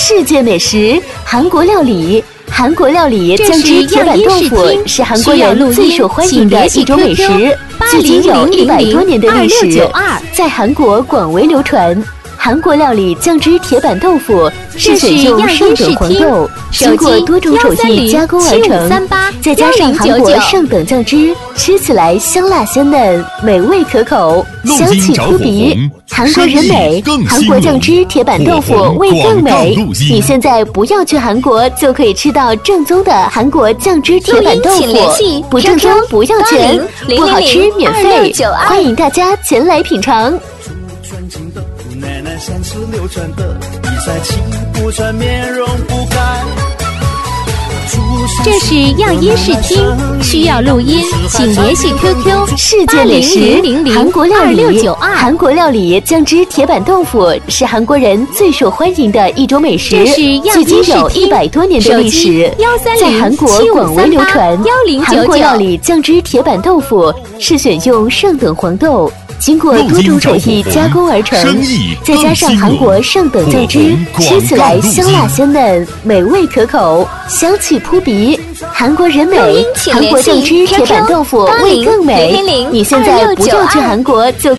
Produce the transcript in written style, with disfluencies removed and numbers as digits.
世界美食韩国料理。韩国料理酱汁铁板豆腐是韩国人最受欢迎的一种美食，距今有100多年的历史，在韩国广为流传。韩国料理酱汁铁板豆腐是选用上等黄豆，经过多种手艺加工而成，再加上韩国上等酱汁，吃起来香辣鲜嫩，美味可口，香气扑鼻。韩国人美，韩国酱汁铁板豆腐味更美。你现在不要去韩国，就可以吃到正宗的韩国酱汁铁板豆腐，不正宗不要钱，不好吃免费，欢迎大家前来品尝。 奶奶三次流传的比赛气不喘面容不改。 这是样音视听，需要录音请联系 QQ 世界美食韩国料理。韩国料理酱汁铁板豆腐是韩国人最受欢迎的一种美食，距今有100多年的历史，在韩国广为流传。韩国料理酱汁铁板豆腐是选用上等黄豆，经过多种手艺加工而成，再加上韩国上等酱汁，吃起来香辣鲜嫩，美味可口，香气扑鼻。韩国人美，韩国酱汁铁板豆腐味更美。你现在不要去韩国就